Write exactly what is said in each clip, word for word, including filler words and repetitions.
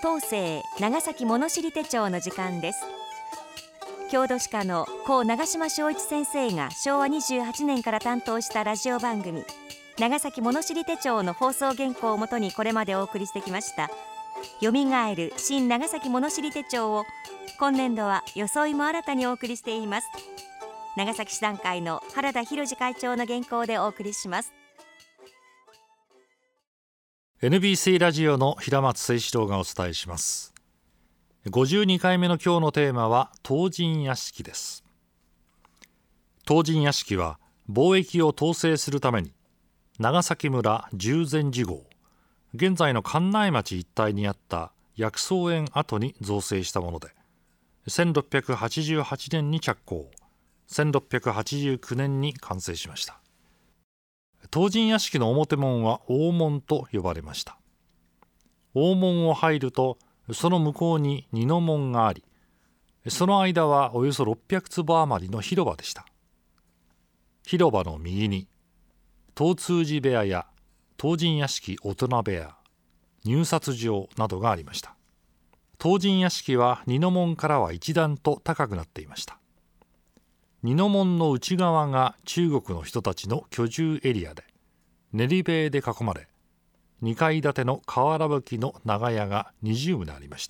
東西長崎物知り手帳の時間です。郷土史家の高長島昭一先生がしょうわにじゅうはちねんから担当したラジオ番組長崎物知り手帳の放送原稿をもとにこれまでお送りしてきましたよみがえる新長崎物知り手帳を今年度は装いも新たにお送りしています。長崎市団会の原田博会長の原稿でお送りします。 エヌビーシー ラジオの平松誠志郎がお伝えします。ごじゅうにかいめの今日のテーマは唐人屋敷です。唐人屋敷は貿易を統制するために長崎村十全寺郷、現在の関内町一帯にあった薬草園跡に造成したもので、せんろっぴゃくはちじゅうはちねんに着工、せんろっぴゃくはちじゅうきゅうねんに完成しました。唐人屋敷の表門は大門と呼ばれました。大門を入るとその向こうに二の門があり、その間はおよそろっぴゃくつぼ余りの広場でした。広場の右に唐通寺部屋や唐人屋敷大人部屋、入札場などがありました。唐人屋敷は二の門からは一段と高くなっていました。二の門の内側が中国の人たちの居住エリアで、練り塀で囲まれ、にかい建ての瓦葺きの長屋がにじゅう棟ありました。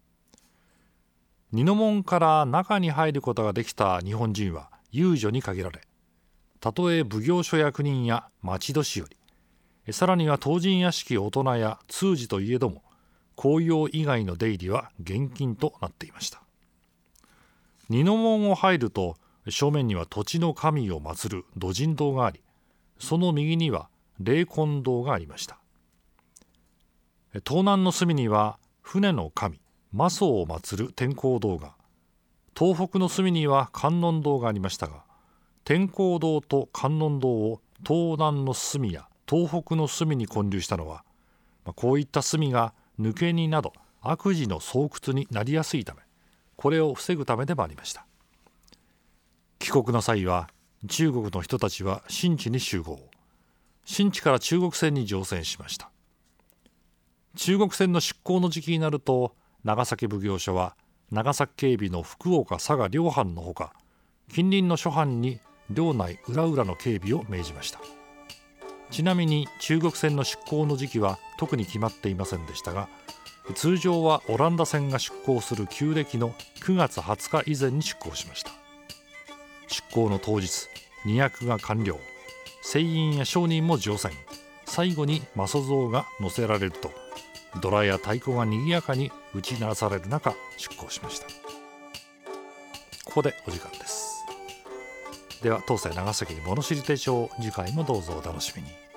二の門から中に入ることができた日本人は遊女に限られ、たとえ奉行所役人や町年寄り、さらには唐人屋敷大人や通詞といえども、公用以外の出入りは厳禁となっていました。二の門を入ると正面には土地の神を祀る土神堂があり、その右には霊魂堂がありました。東南の隅には船の神媽祖を祀る天公堂が、東北の隅には観音堂がありましたが、天公堂と観音堂を東南の隅や東北の隅に建立したのは、こういった隅が抜け荷など悪事の巣窟になりやすいため、これを防ぐためでもありました。帰国の際は中国の人たちは新地に集合、新地から中国船に乗船しました。中国船の出港の時期になると、長崎奉行所は長崎警備の福岡佐賀両藩のほか、近隣の諸藩に領内裏々の警備を命じました。ちなみに中国船の出港の時期は特に決まっていませんでしたが、通常はオランダ船が出港する旧暦のくがつはつか以前に出港しました。出港の当日、荷役が完了、船員や商人も乗船、最後に媽祖像が乗せられると、ドラや太鼓がにぎやかに打ち鳴らされる中出港しました。ここでお時間です。では東西長崎物知り手帳、次回もどうぞお楽しみに。